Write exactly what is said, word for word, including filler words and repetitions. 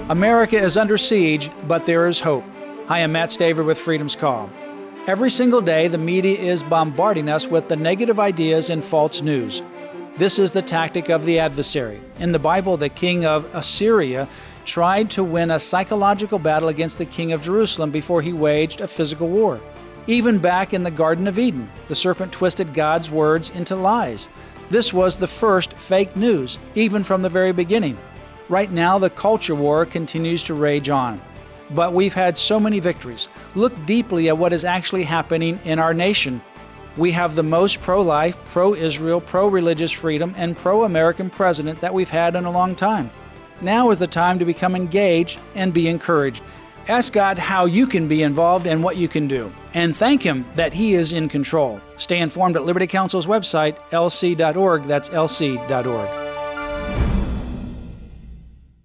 America is under siege, but there is hope. Hi, I'm Matt Staver with Freedom's Call. Every single day, the media is bombarding us with the negative ideas and false news. This is the tactic of the adversary. In the Bible, the king of Assyria tried to win a psychological battle against the king of Jerusalem before he waged a physical war. Even back in the Garden of Eden, the serpent twisted God's words into lies. This was the first fake news, even from the very beginning. Right now, the culture war continues to rage on. But we've had so many victories. Look deeply at what is actually happening in our nation. We have the most pro-life, pro-Israel, pro-religious freedom, and pro-American president that we've had in a long time. Now is the time to become engaged and be encouraged. Ask God how you can be involved and what you can do. And thank Him that He is in control. Stay informed at Liberty Counsel's website, L C dot org. That's L C dot org.